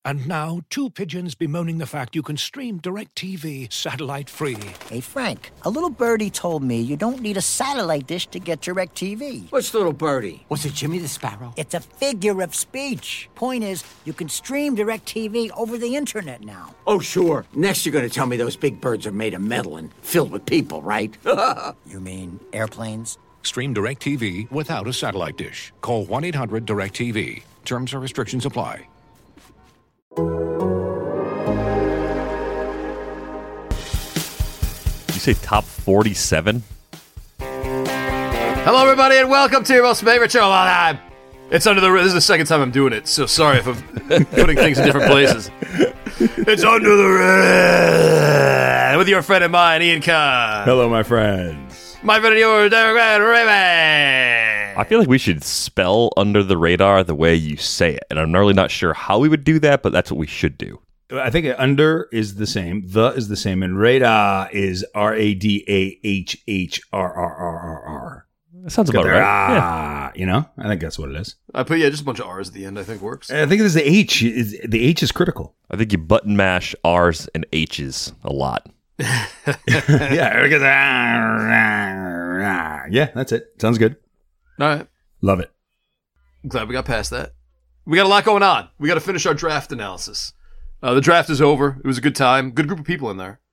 And now, two pigeons bemoaning the fact you can stream DirecTV satellite-free. Hey, Frank, a little birdie told me you don't need a satellite dish to get DirecTV. Which little birdie? Was it Jimmy the Sparrow? It's a figure of speech. Point is, you can stream DirecTV over the internet now. Oh, sure. Next you're going to tell me those big birds are made of metal and filled with people, right? You mean airplanes? Stream DirecTV without a satellite dish. Call 1-800-DirecTV. Terms and restrictions apply. You say top 47? Hello, everybody, and welcome to your most favorite show of all time. It's Under the Red. This is the second time I'm doing it, so sorry if I'm putting things in different places. It's Under the Red with your friend and mine, Ian Kahn. Hello, my friends. My friend and yours, Derek Raven. I feel like we should spell Under the Radar the way you say it, and I'm really not sure how we would do that, but that's what we should do. I think under is the same, the is the same, and radar is RADAHHRRRR. That sounds about right. Yeah. You know, I think that's what it is. I put just a bunch of R's at the end. I think works. I think it is the H. The H is critical. I think you button mash R's and H's a lot. Yeah, because yeah, that's it. Sounds good. All right. Love it. I'm glad we got past that. We got a lot going on. We got to finish our draft analysis. The draft is over. It was a good time. Good group of people in there.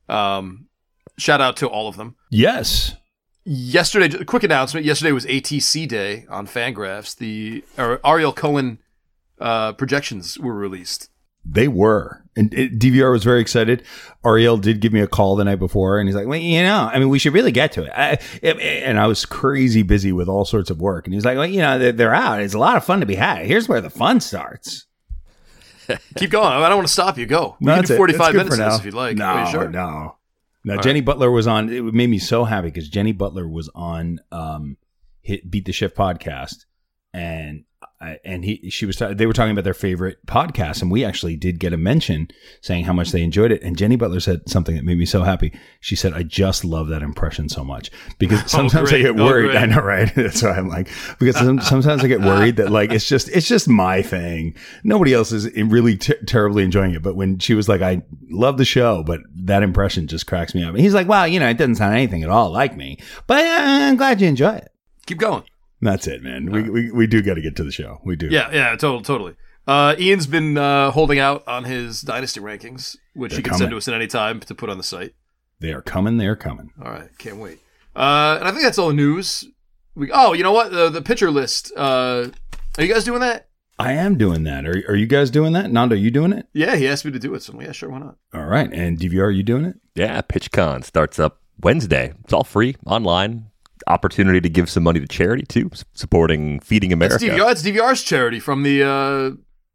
Shout out to all of them. Yes. Yesterday, quick announcement. Yesterday was ATC Day on Fangraphs. The Ariel Cohen projections were released. They were. And DVR was very excited. Ariel did give me a call the night before, and he's like, well, you know, I mean, we should really get to it. And I was crazy busy with all sorts of work. And he's like, well, you know, they're out. It's a lot of fun to be had. Here's where the fun starts. Keep going. I don't want to stop you. Go. We can do 45 minutes of this if you'd like. No, sure? no. Jenny Butler was on. It made me so happy because Jenny Butler was on Beat the Shift podcast, and they were talking about their favorite podcast, and we actually did get a mention saying how much they enjoyed it. And Jenny Butler said something that made me so happy. She said, "I just love that impression so much because sometimes I get worried." I know, right? That's why I'm like, because sometimes I get worried that like it's just my thing. Nobody else is really terribly enjoying it. But when she was like, "I love the show," but that impression just cracks me up. And he's like, "Well, you know, it doesn't sound anything at all like me, but I'm glad you enjoy it." Keep going. That's it, man. We do got to get to the show. We do. Yeah, totally. Ian's been holding out on his Dynasty rankings, which he can send to us at any time to put on the site. They are coming. They are coming. All right. Can't wait. And I think that's all the news. You know what? The pitcher list. Are you guys doing that? I am doing that. Are you guys doing that? Nando, are you doing it? Yeah, he asked me to do it. So yeah, sure. Why not? All right. And DVR, are you doing it? Yeah, PitchCon starts up Wednesday. It's all free, online. Opportunity to give some money to charity too, supporting Feeding America. That's DVR's charity from the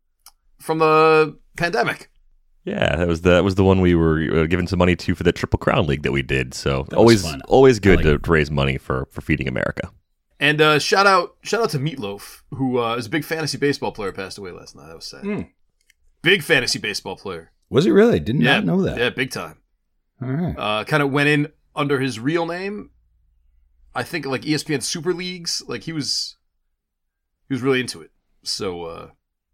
pandemic. Yeah, that was the one we were giving some money to for the Triple Crown League that we did. So that always good to raise money for Feeding America. And shout out to Meatloaf, who is a big fantasy baseball player, passed away last night. That was sad. Big fantasy baseball player. Was he really? Did not know that. Yeah, big time. All right. Kind of went in under his real name. I think like ESPN Super Leagues, like he was really into it. So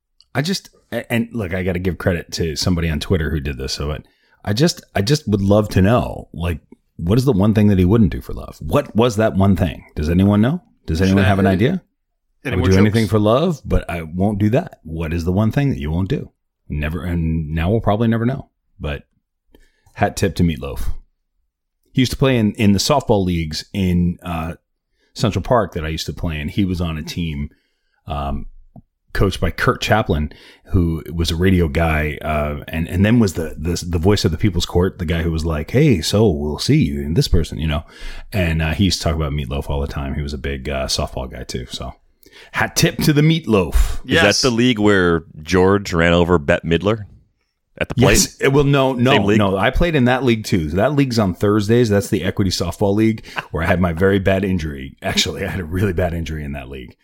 and look, I got to give credit to somebody on Twitter who did this. So I just would love to know, like, what is the one thing that he wouldn't do for love? What was that one thing? Does anyone know? Does anyone have an idea? I would do anything for love, but I won't do that. What is the one thing that you won't do? Never, and now we'll probably never know. But hat tip to Meatloaf. He used to play in the softball leagues in Central Park that I used to play in. He was on a team coached by Kurt Chaplin, who was a radio guy, and then was the voice of the People's Court, the guy who was like, "Hey, so we'll see you and this person," you know. And he used to talk about Meatloaf all the time. He was a big softball guy too. So, hat tip to the Meatloaf. Yes. Is that the league where George ran over Bette Midler? At the plate? Yes. Well, no. I played in that league too. So that league's on Thursdays. That's the Equity Softball League where I had my very bad injury. Actually, I had a really bad injury in that league.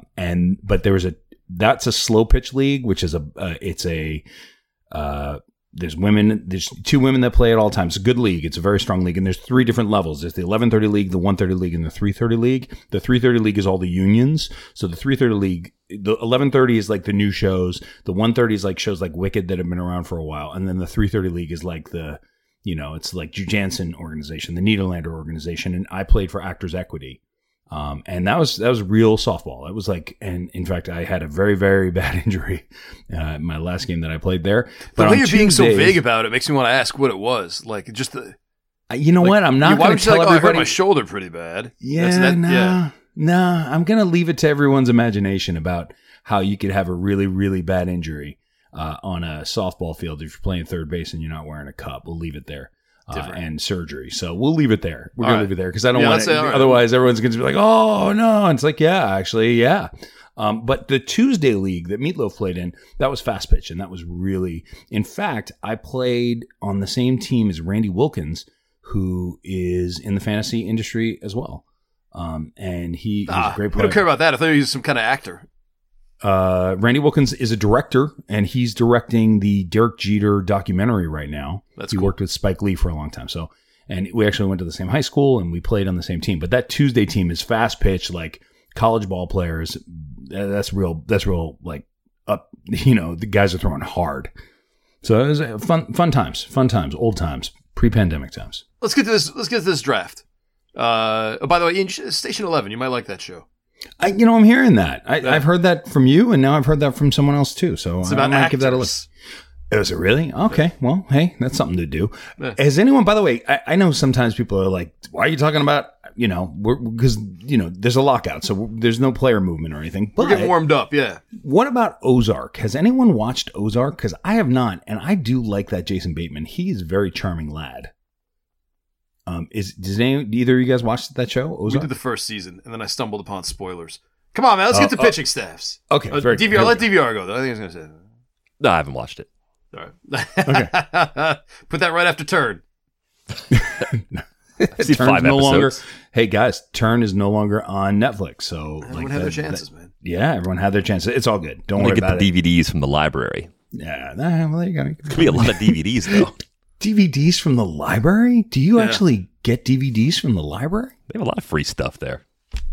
But that's a slow pitch league, which is There's women. There's 2 women that play at all times. It's a good league. It's a very strong league. And there's 3 different levels. There's the 11:30 league, the 1:30 league, and the 3:30 league. The 3:30 league is all the unions. So the 3:30 league, the 11:30 is like the new shows. The 1:30 is like shows like Wicked that have been around for a while. And then the 3:30 league is like it's like Drew Jansen organization, the Niederlander organization. And I played for Actors Equity. And that was real softball. It was like, and in fact, I had a very, very bad injury, my last game that I played there. But the way you're being so vague about it makes me want to ask what it was. Like, just the. You know what? I'm not going to tell everybody. I hurt my shoulder pretty bad. Yeah, I'm going to leave it to everyone's imagination about how you could have a really, really bad injury on a softball field if you're playing third base and you're not wearing a cup. We'll leave it there. And surgery. So we'll leave it there. We're going to leave it there because I don't want it. Otherwise, everyone's going to be like, oh, no. And it's like, yeah. But the Tuesday league that Meatloaf played in, that was fast pitch. And that was really, in fact, I played on the same team as Randy Wilkins, who is in the fantasy industry as well. And he's a great player. I don't care about that. I thought he was some kind of actor. Randy Wilkins is a director, and he's directing the Derek Jeter documentary right now. He worked with Spike Lee for a long time. So, and we actually went to the same high school, and we played on the same team. But that Tuesday team is fast pitch, like college ball players. That's real. Like up. The guys are throwing hard. So it was fun times, old times, pre-pandemic times. Let's get to this draft. By the way, Station 11, you might like that show. I'm hearing that. I've heard that from you, and now I've heard that from someone else too. So it's about I might actors. give that a listen. Is it really? Okay. Well, hey, that's something to do. Has anyone, by the way, I know sometimes people are like, why are you talking about, because, there's a lockout, so there's no player movement or anything. But we're getting warmed up, yeah. What about Ozark? Has anyone watched Ozark? Because I have not, and I do like that Jason Bateman. He's a very charming lad. Does either of you guys watch that show, Ozark? We did the first season, and then I stumbled upon spoilers. Come on, man, let's get to pitching staffs. Okay, DVR. Let DVR go, though. I think I was going to say. No, I haven't watched it. All right. Okay. Put that right after Turn. Turn's 5 no episodes. longer. Hey guys, Turn is no longer on Netflix. So everyone had their chances, man. Yeah, everyone had their chances. It's all good. Don't worry get about the DVDs from the librry. Yeah, well, there you go. Could be a lot of DVDs though. DVDs from the library? Do you actually get DVDs from the library? They have a lot of free stuff there.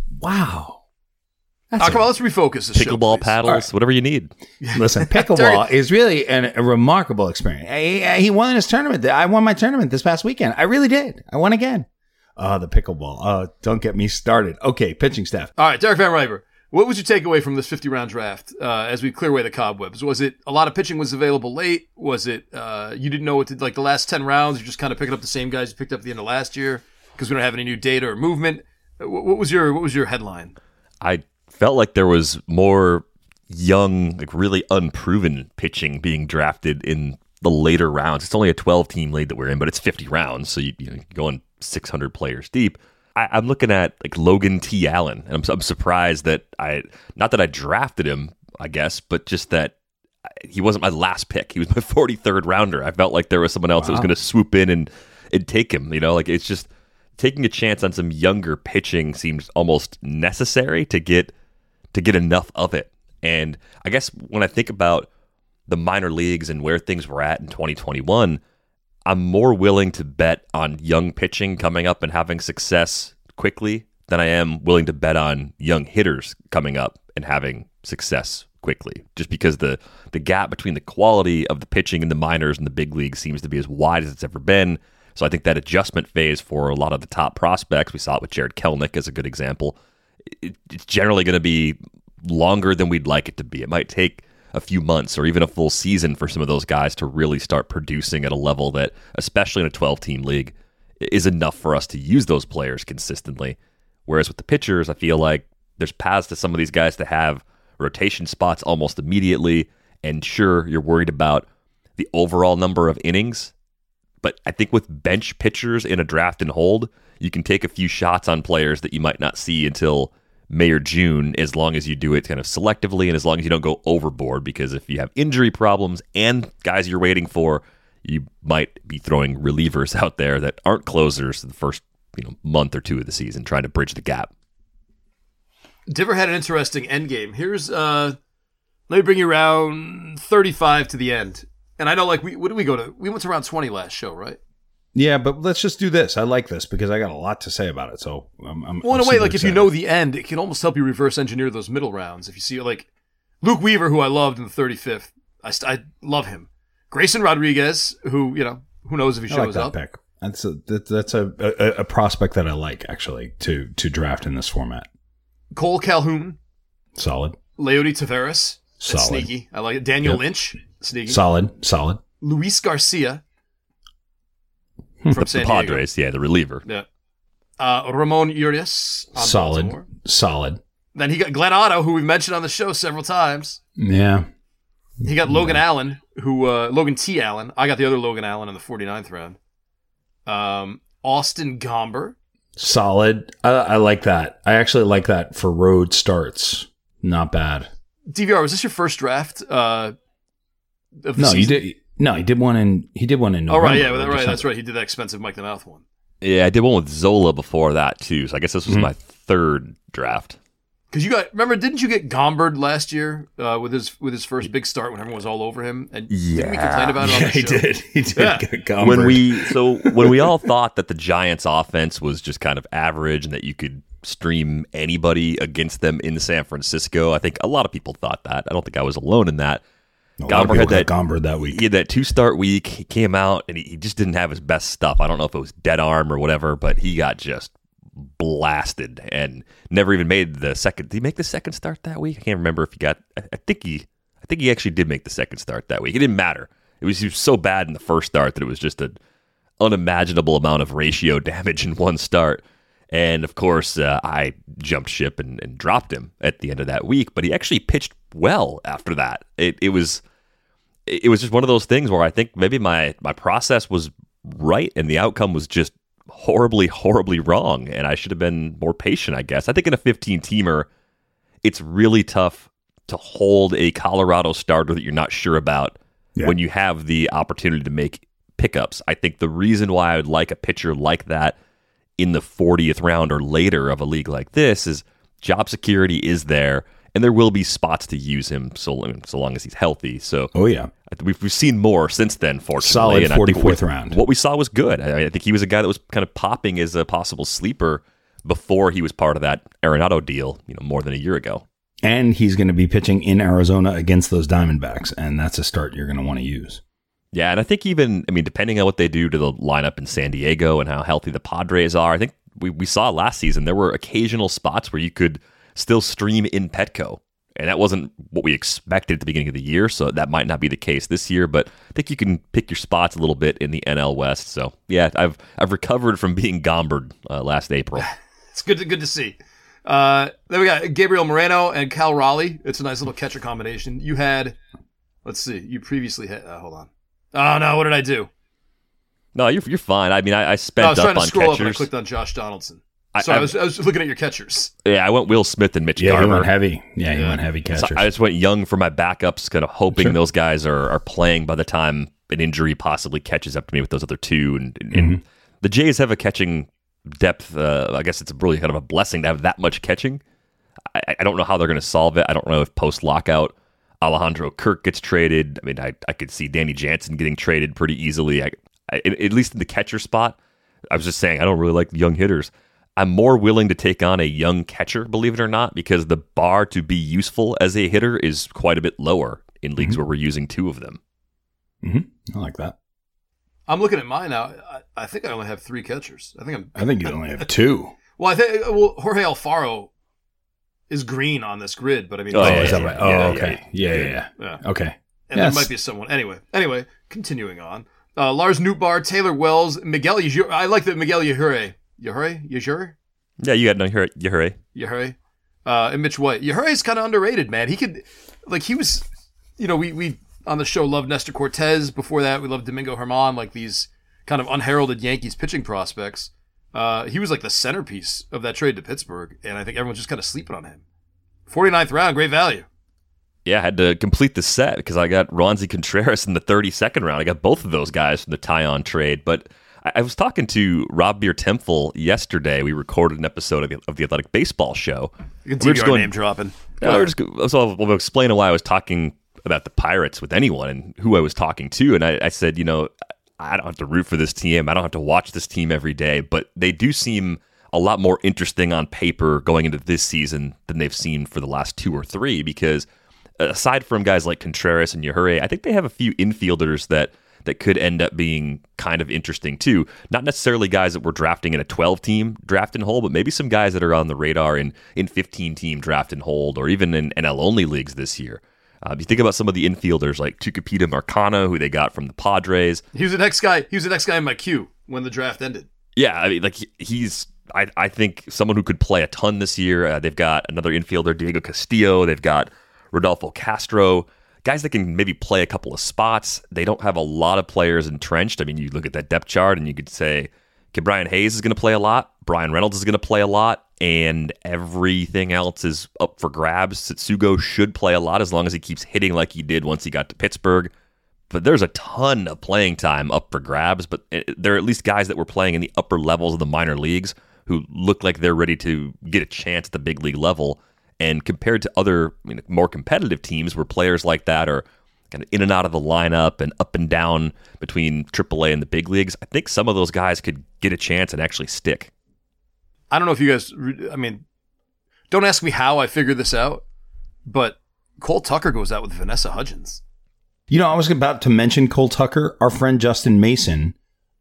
Wow. Come on, let's refocus this show. Pickleball paddles, whatever you need. Listen, pickleball is really a remarkable experience. He won his tournament. I won my tournament this past weekend. I really did. I won again. The pickleball. Don't get me started. Okay, pitching staff. All right, Derek Van Riper. What was your takeaway from this 50-round draft as we clear away the cobwebs? Was it a lot of pitching was available late? Was it you didn't know what to, like the last 10 rounds, you're just kind of picking up the same guys you picked up at the end of last year because we don't have any new data or movement? What was your headline? I felt like there was more young, like really unproven pitching being drafted in the later rounds. It's only a 12-team league that we're in, but it's 50 rounds, so you go in 600 players deep. I'm looking at like Logan T. Allen, and I'm surprised that not that I drafted him, I guess, but just that he wasn't my last pick. He was my 43rd rounder. I felt like there was someone else that was going to swoop in and take him. Like it's just taking a chance on some younger pitching seems almost necessary to get enough of it. And I guess when I think about the minor leagues and where things were at in 2021, I'm more willing to bet on young pitching coming up and having success quickly than I am willing to bet on young hitters coming up and having success quickly. Just because the gap between the quality of the pitching in the minors and the big leagues seems to be as wide as it's ever been. So I think that adjustment phase for a lot of the top prospects, we saw it with Jared Kelenic as a good example, it's generally going to be longer than we'd like it to be. It might take a few months or even a full season for some of those guys to really start producing at a level that, especially in a 12-team league, is enough for us to use those players consistently. Whereas with the pitchers, I feel like there's paths to some of these guys to have rotation spots almost immediately. And sure, you're worried about the overall number of innings, but I think with bench pitchers in a draft and hold, you can take a few shots on players that you might not see until May or June, as long as you do it kind of selectively and as long as you don't go overboard, because if you have injury problems and guys you're waiting for, you might be throwing relievers out there that aren't closers the first month or two of the season, trying to bridge the gap. Diver had an interesting end game. Here's let me bring you around 35 to the end. And I know, like, what did we go to? We went to round 20 last show, right? Yeah, but let's just do this. I like this because I got a lot to say about it. So well, in a way, like, if you know the end, it can almost help you reverse engineer those middle rounds. If you see, like, Luke Weaver, who I loved in the 35th, I love him. Grayson Rodriguez, who, you know, who knows if he shows up. Pick. That's a prospect that I like, actually, to draft in this format. Cole Calhoun. Solid. Leody Taveras. Solid. That's sneaky. I like it. Daniel Lynch. Sneaky. Solid. Luis Garcia. From San the Padres, Diego. yeah, the reliever. Yeah. Ramon Urias. Solid. Then he got Glenn Otto, who we've mentioned on the show several times. Yeah. He got Logan Allen, Logan T. Allen. I got the other Logan Allen in the 49th round. Austin Gomber. Solid. I like that. I actually like that for road starts. Not bad. DVR, was this your first draft? Of the No, season? you did. No, he did one in November. Oh, right, yeah, that's right. He did that expensive Mike the Mouth one. Yeah, I did one with Zola before that too. So I guess this was my third draft. Because didn't you get Gombered last year with his first big start when everyone was all over him? And didn't we complain about it on the show? He did Yeah. get Gombered. When we all thought that the Giants' offense was just kind of average and that you could stream anybody against them in San Francisco, I think a lot of people thought that. I don't think I was alone in that. Gomber had that Gombered that week. He had that 2-start week. He came out and he just didn't have his best stuff. I don't know if it was dead arm or whatever, but he got just blasted and never even made the second. Did he make the second start that week? I can't remember if he got. I think he actually did make the second start that week. It didn't matter. He was so bad in the first start that it was just an unimaginable amount of ratio damage in one start. And of course, I jumped ship and dropped him at the end of that week. But he actually pitched well after that. It was just one of those things where I think maybe my process was right and the outcome was just horribly wrong. And I should have been more patient, I guess. I think in a 15-teamer, it's really tough to hold a Colorado starter that you're not sure about when you have the opportunity to make pickups. I think the reason why I would like a pitcher like that in the 40th round or later of a league like this is job security is there, and there will be spots to use him so long as he's healthy. So, we've seen more since then, fortunately. Solid 44th round. What we saw was good. I think he was a guy that was kind of popping as a possible sleeper before he was part of that Arenado deal, more than a year ago. And he's going to be pitching in Arizona against those Diamondbacks, and that's a start you're going to want to use. Yeah, and I think depending on what they do to the lineup in San Diego and how healthy the Padres are, I think we saw last season there were occasional spots where you could still stream in Petco. And that wasn't what we expected at the beginning of the year, so that might not be the case this year, but I think you can pick your spots a little bit in the NL West. So, yeah, I've recovered from being Gombered last April. It's good to see. Then we got Gabriel Moreno and Cal Raleigh. It's a nice little catcher combination. You had, let's see, you previously had, hold on. Oh, no, what did I do? No, you're fine. I mean, I spent I was trying up to on scroll catchers. up and I clicked on Josh Donaldson. Sorry, I was looking at your catchers. Yeah, I went Will Smith and Mitch Yeah, Garver. he went heavy. Yeah, he went heavy catchers. So I just went young for my backups, kind of hoping those guys are playing by the time an injury possibly catches up to me with those other two. And the Jays have a catching depth. I guess it's really kind of a blessing to have that much catching. I don't know how they're going to solve it. I don't know if post-lockout Alejandro Kirk gets traded. I mean, I could see Danny Jansen getting traded pretty easily. At least in the catcher spot. I was just saying, I don't really like young hitters. I'm more willing to take on a young catcher, believe it or not, because the bar to be useful as a hitter is quite a bit lower in leagues where we're using two of them. I like that. I'm looking at mine now. I think I only have 3 catchers. I think you only have 2. Well, Jorge Alfaro is green on this grid, but I mean, Is that right? Okay. Yeah. Okay. And there might be someone. Anyway, continuing on. Lars Nootbaar, Taylor Wells, Miguel Yajure. I like that Miguel Yajure. Yajure? Yeah, you got no Yajure. Yajure. And Mitch White. Yajure's kind of underrated, man. He was, we on the show loved Nestor Cortez. Before that, we loved Domingo Germán, like these kind of unheralded Yankees pitching prospects. He was like the centerpiece of that trade to Pittsburgh, and I think everyone's just kind of sleeping on him. 49th round, great value. Yeah, I had to complete the set because I got Ronzi Contreras in the 32nd round. I got both of those guys from the Tyon trade. But I was talking to Rob Beer-Tempel yesterday. We recorded an episode of the Athletic Baseball Show. You can see our name dropping. So I'll explain why I was talking the Pirates with anyone and who I was talking to, and I said, I don't have to root for this team. I don't have to watch this team every day, but they do seem a lot more interesting on paper going into this season than they've seen for the last 2 or 3, because aside from guys like Contreras and Yajure, I think they have a few infielders that could end up being kind of interesting too. Not necessarily guys that we're drafting in a 12-team draft and hold, but maybe some guys that are on the radar in 15-team draft and hold, or even in NL-only leagues this year. If you think about some of the infielders like Tucupita Marcano, who they got from the Padres. He was the next guy in my queue when the draft ended. Yeah, I mean, like I think someone who could play a ton this year. They've got another infielder, Diego Castillo. They've got Rodolfo Castro. Guys that can maybe play a couple of spots. They don't have a lot of players entrenched. I mean, you look at that depth chart and you could say, okay, Brian Hayes is going to play a lot. Brian Reynolds is going to play a lot. And everything else is up for grabs. Setsugo should play a lot as long as he keeps hitting like he did once he got to Pittsburgh. But there's a ton of playing time up for grabs. But there are at least guys that were playing in the upper levels of the minor leagues who look like they're ready to get a chance at the big league level. And compared to other more competitive teams where players like that are kind of in and out of the lineup and up and down between AAA and the big leagues, I think some of those guys could get a chance and actually stick. I don't know if you guys, don't ask me how I figured this out, but Cole Tucker goes out with Vanessa Hudgens. I was about to mention Cole Tucker. Our friend Justin Mason,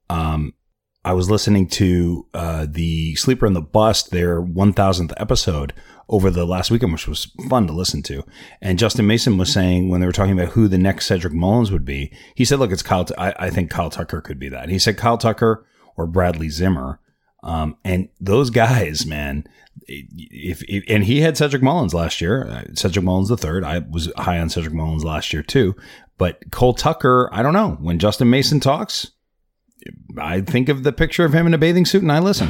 I was listening to the Sleeper and the Bust, their 1000th episode over the last weekend, which was fun to listen to. And Justin Mason was saying, when they were talking about who the next Cedric Mullins would be, he said, look, it's Kyle. I think Kyle Tucker could be that. And he said Kyle Tucker or Bradley Zimmer. And those guys, man, and he had Cedric Mullins last year, Cedric Mullins the third. I was high on Cedric Mullins last year too, but Cole Tucker, I don't know. When Justin Mason talks, I think of the picture of him in a bathing suit and I listen.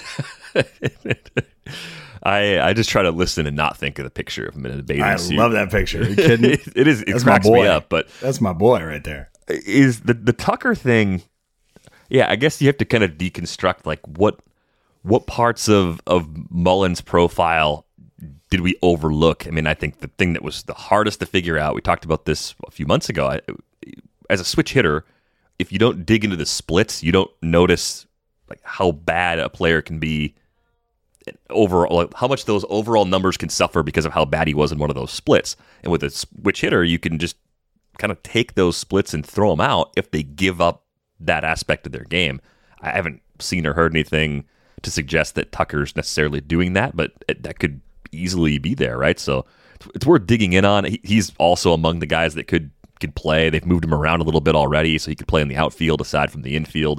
I just try to listen and not think of the picture of him in a bathing suit. I love that picture. Are you kidding? It cracks me up, but that's my boy right there. Is the Tucker thing? Yeah, I guess you have to kind of deconstruct like what parts of Mullins' profile did we overlook? I mean, I think the thing that was the hardest to figure out, we talked about this a few months ago, as a switch hitter, if you don't dig into the splits, you don't notice like how bad a player can be overall, like how much those overall numbers can suffer because of how bad he was in one of those splits. And with a switch hitter, you can just kind of take those splits and throw them out if they give up that aspect of their game. I haven't seen or heard anything to suggest that Tucker's necessarily doing that, but that could easily be there, right? So it's worth digging in on. He's also among the guys that could play. They've moved him around a little bit already, so he could play in the outfield aside from the infield.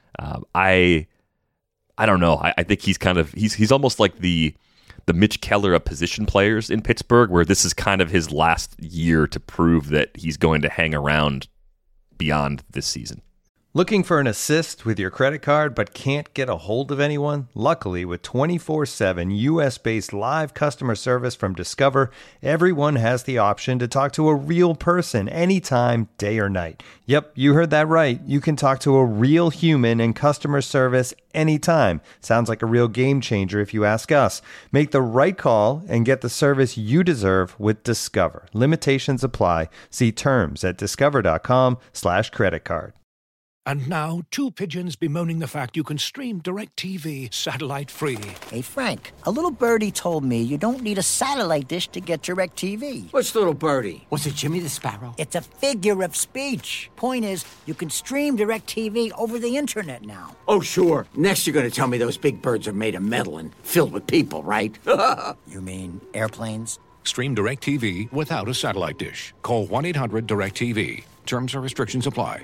I don't know. I think he's almost like the Mitch Keller of position players in Pittsburgh, where this is kind of his last year to prove that he's going to hang around beyond this season. Looking for an assist with your credit card but can't get a hold of anyone? Luckily, with 24/7 U.S.-based live customer service from Discover, everyone has the option to talk to a real person anytime, day or night. Yep, you heard that right. You can talk to a real human in customer service anytime. Sounds like a real game changer if you ask us. Make the right call and get the service you deserve with Discover. Limitations apply. See terms at discover.com/creditcard. And now, two pigeons bemoaning the fact you can stream DirecTV satellite-free. Hey, Frank, a little birdie told me you don't need a satellite dish to get DirecTV. What's little birdie? Was it Jimmy the Sparrow? It's a figure of speech. Point is, you can stream DirecTV over the internet now. Oh, sure. Next you're going to tell me those big birds are made of metal and filled with people, right? You mean airplanes? Stream DirecTV without a satellite dish. Call 1-800-DirecTV. Terms and restrictions apply.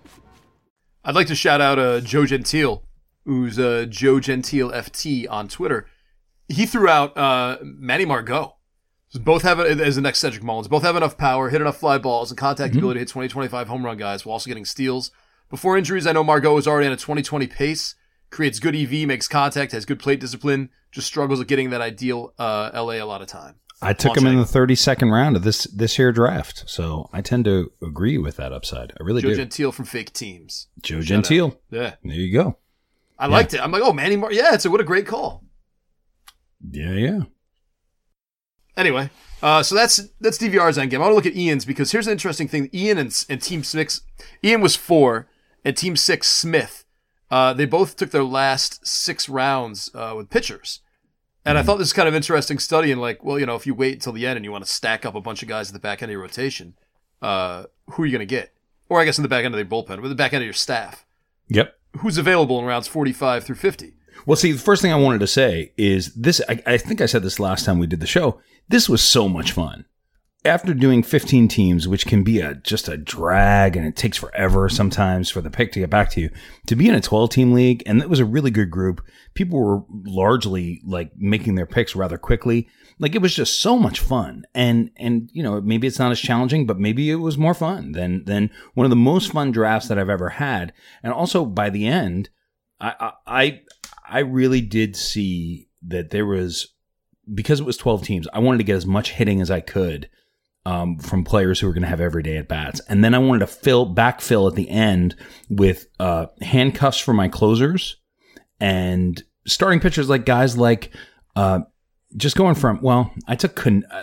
I'd like to shout out Joe Gentile, who's Joe Gentile FT on Twitter. He threw out Manny Margot. Both have, as the next Cedric Mullins, both have enough power, hit enough fly balls, and contact ability to hit 20-25 home run guys while also getting steals. Before injuries, I know Margot is already on a 2020 pace, creates good EV, makes contact, has good plate discipline, just struggles at getting that ideal LA a lot of time. I took him in the 32nd round of this here draft, so I tend to agree with that upside. I really do. Joe Gentile from Fake Teams. Joe Gentile. Yeah. There you go. I liked it. I'm like, oh, Manny what a great call. Yeah. Anyway, So that's DVR's endgame. I want to look at Ian's because here's an interesting thing. Ian and Team 6, Ian was 4, and Team 6, Smith, they both took their last 6 rounds with pitchers. And I thought this was kind of interesting study in like, well, if you wait until the end and you want to stack up a bunch of guys at the back end of your rotation, who are you going to get? Or I guess in the back end of the bullpen, or the back end of your staff. Yep. Who's available in rounds 45 through 50? Well, see, the first thing I wanted to say is this. I think I said this last time we did the show. This was so much fun. After doing 15 teams, which can be just a drag and it takes forever sometimes for the pick to get back to you, to be in a 12-team league, and it was a really good group. People were largely like making their picks rather quickly. Like it was just so much fun. And maybe it's not as challenging, but maybe it was more fun than one of the most fun drafts that I've ever had. And also by the end, I really did see that there was, because it was 12 teams, I wanted to get as much hitting as I could from players who were going to have everyday at bats. And then I wanted to backfill at the end with handcuffs for my closers and starting pitchers, like guys like just going from, well, I took,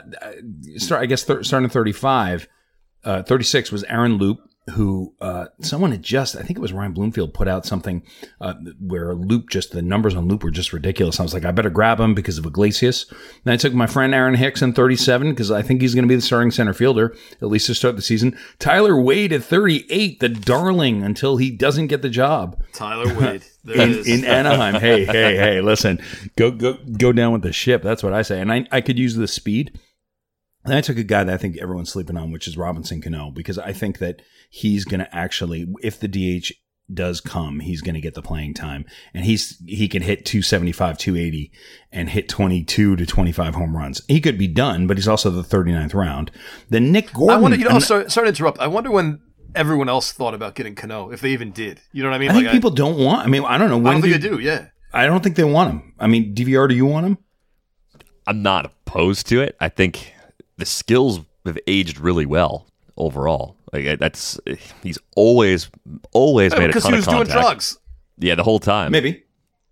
starting 35, 36 was Aaron Loop, who someone had I think it was Ryan Bloomfield, put out something where Loop, just the numbers on Loop were just ridiculous. I was like, I better grab him because of Iglesias. Then I took my friend Aaron Hicks in 37 because I think he's going to be the starting center fielder, at least to start the season. Tyler Wade at 38, the darling until he doesn't get the job. Tyler Wade. in Anaheim. Hey, listen, go down with the ship. That's what I say. And I could use the speed. And I took a guy that I think everyone's sleeping on, which is Robinson Cano, because I think that he's going to actually, if the DH does come, he's going to get the playing time. And he can hit 275, 280 and hit 22 to 25 home runs. He could be done, but he's also the 39th round. Then Nick Gordon. I wonder, sorry to interrupt. I wonder when everyone else thought about getting Cano, if they even did. You know what I mean? I think people don't want, I don't know. I don't think they do, yeah. I don't think they want him. I mean, DVR, do you want him? I'm not opposed to it. I think the skills have aged really well overall. Like he's always made a ton of contact. Because he was doing drugs. Yeah, the whole time. Maybe.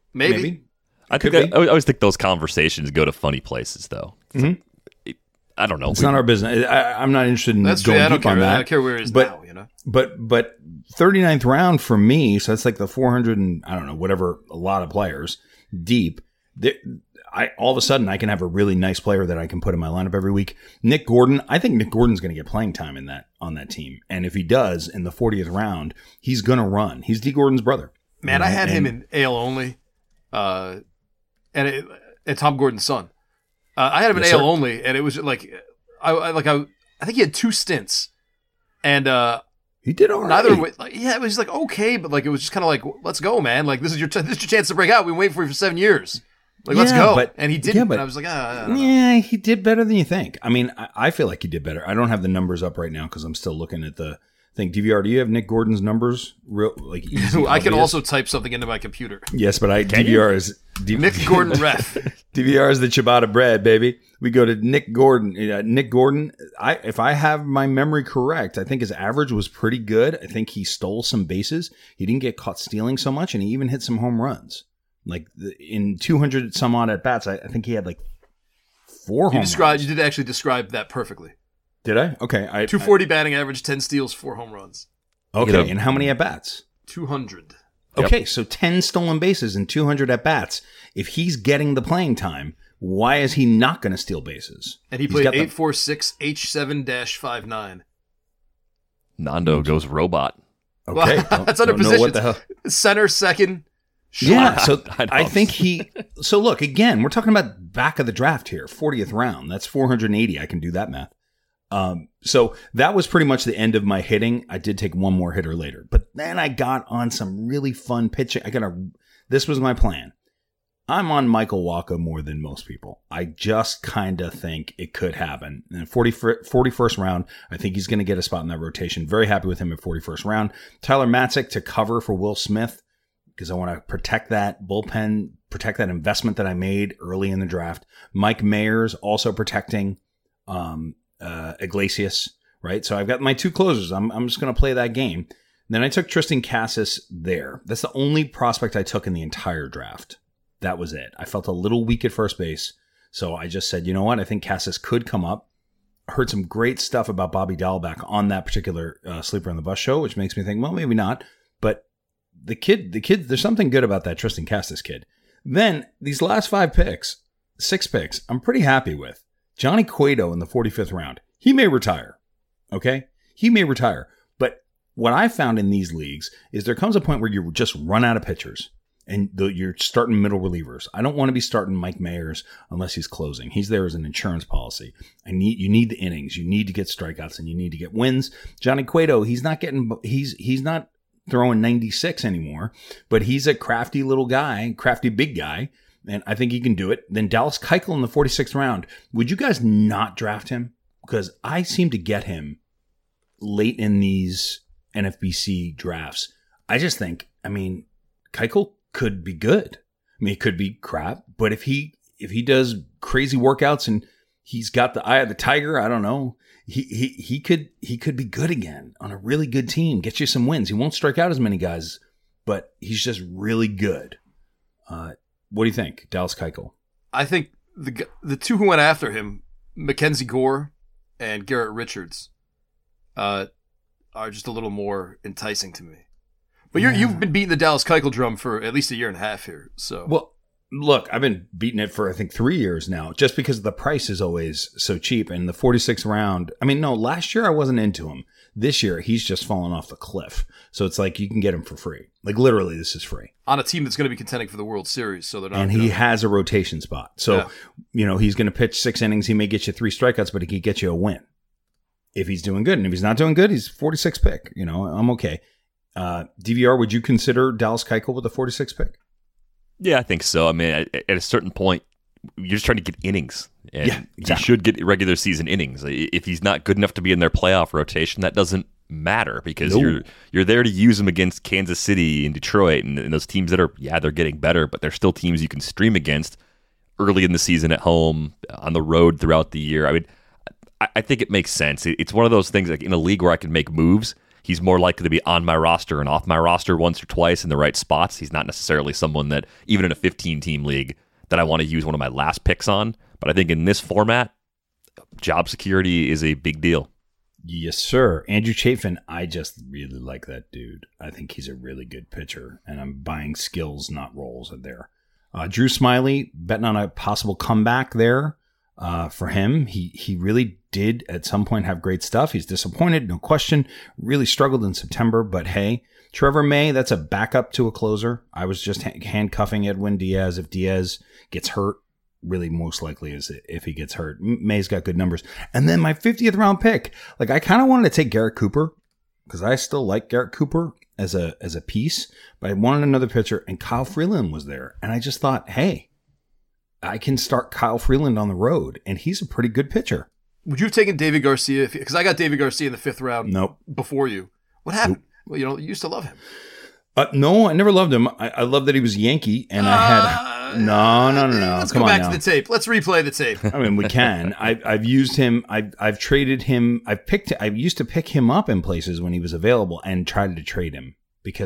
I always think those conversations go to funny places, though. Mm-hmm. I don't know. It's not our business. I'm not interested in going deep on that. I don't care where he is now, But 39th round for me, so that's like the 400 and I don't know, whatever, a lot of players deep. All of a sudden I can have a really nice player that I can put in my lineup every week. Nick Gordon, I think Nick Gordon's going to get playing time on that team. And if he does in the 40th round, he's going to run. He's D. Gordon's brother. Man, I had him in AL only, and Tom Gordon's son. I had him in AL only, and it was like, I think he had 2 stints, and he did all right. Neither way, it was like okay, but like it was just kind of like, let's go, man. Like this is your chance to break out. We've been waiting for you for 7 years. Like, let's go. And he didn't. And I was like, I don't know. Yeah, he did better than you think. I mean, I feel like he did better. I don't have the numbers up right now because I'm still looking at the thing. DVR, do you have Nick Gordon's numbers? Easy, I can also type something into my computer. Yes, but DVR is... Nick Gordon ref. DVR is the ciabatta bread, baby. We go to Nick Gordon. Nick Gordon, if I have my memory correct, I think his average was pretty good. I think he stole some bases. He didn't get caught stealing so much, and he even hit some home runs. Like in 200 some odd at bats, I think he had like 4 home runs. You did actually describe that perfectly. Did I? Okay. 240 batting average, 10 steals, 4 home runs. Okay. And how many at bats? 200. Okay. So 10 stolen bases and 200 at bats. If he's getting the playing time, why is he not going to steal bases? And he played 846 H7-59. Nando goes robot. Okay. That's under positions. Center, second. Yeah, so I think so look, again, we're talking about back of the draft here, 40th round. That's 480. I can do that math. So that was pretty much the end of my hitting. I did take one more hitter later, but then I got on some really fun pitching. This was my plan. I'm on Michael Wacha more than most people. I just kind of think it could happen. In the 41st round, I think he's going to get a spot in that rotation. Very happy with him at 41st round. Tyler Matzik to cover for Will Smith, because I want to protect that bullpen, protect that investment that I made early in the draft. Mike Mayers also protecting Iglesias, right? So I've got my 2 closers. I'm just going to play that game. Then I took Tristan Casas there. That's the only prospect I took in the entire draft. That was it. I felt a little weak at first base. So I just said, you know what? I think Casas could come up. heard some great stuff about Bobby Dahlback on that particular Sleeper on the Bus show, which makes me think, well, maybe not. But the kid, there's something good about that Tristan Castis kid. Then these last 6 picks, I'm pretty happy with. Johnny Cueto in the 45th round. He may retire. Okay? He may retire. But what I found in these leagues is there comes a point where you just run out of pitchers. And you're starting middle relievers. I don't want to be starting Mike Mayers unless he's closing. He's there as an insurance policy. You need the innings. You need to get strikeouts and you need to get wins. Johnny Cueto, he's not throwing 96 anymore, but he's a crafty little guy, crafty big guy, and I think he can do it. Then Dallas Keuchel in the 46th round. Would you guys not draft him? Because I seem to get him late in these NFBC drafts. I just think, Keuchel could be good. It could be crap, but if he does crazy workouts and he's got the eye of the tiger, I don't know. He could be good again on a really good team. Get you some wins. He won't strike out as many guys, but he's just really good. What do you think, Dallas Keuchel? I think the two who went after him, Mackenzie Gore and Garrett Richards, are just a little more enticing to me. But you've been beating the Dallas Keuchel drum for at least a year and a half here. So well, look, I've been beating it for I think 3 years now, just because the price is always so cheap. And the 46th round, last year I wasn't into him. This year he's just fallen off the cliff. So it's like you can get him for free. Like literally, this is free on a team that's going to be contending for the World Series. So they're not. And he has a rotation spot. So he's going to pitch 6 innings. He may get you 3 strikeouts, but he could get you a win if he's doing good. And if he's not doing good, he's 46th pick. I'm okay. DVR, would you consider Dallas Keuchel with a 46th pick? Yeah, I think so. At a certain point, you're just trying to get innings. And yeah, exactly. He should get regular season innings. If he's not good enough to be in their playoff rotation, that doesn't matter because you're there to use him against Kansas City and Detroit and those teams that are, they're getting better, but they're still teams you can stream against early in the season at home, on the road throughout the year. I think it makes sense. It's one of those things like in a league where I can make moves. He's more likely to be on my roster and off my roster once or twice in the right spots. He's not necessarily someone that, even in a 15-team league, that I want to use one of my last picks on. But I think in this format, job security is a big deal. Yes, sir. Andrew Chafin, I just really like that dude. I think he's a really good pitcher, and I'm buying skills, not roles there. Drew Smiley, betting on a possible comeback there for him. He really did at some point have great stuff. He's disappointed, no question. Really struggled in September, but hey. Trevor May, that's a backup to a closer. I was just handcuffing Edwin Diaz. If Diaz gets hurt, really most likely is if he gets hurt. May's got good numbers. And then my 50th round pick. Like I kind of wanted to take Garrett Cooper because I still like Garrett Cooper as a piece, but I wanted another pitcher and Kyle Freeland was there. And I just thought, hey, I can start Kyle Freeland on the road and he's a pretty good pitcher. Would you have taken David Garcia? Because I got David Garcia in the 5th round Nope. before you. What happened? Nope. Well, you used to love him. No, I never loved him. I loved that he was a Yankee, and I had no. Let's go back to the tape. Let's replay the tape. We can. I've used him. I've traded him. I used to pick him up in places when he was available and tried to trade him because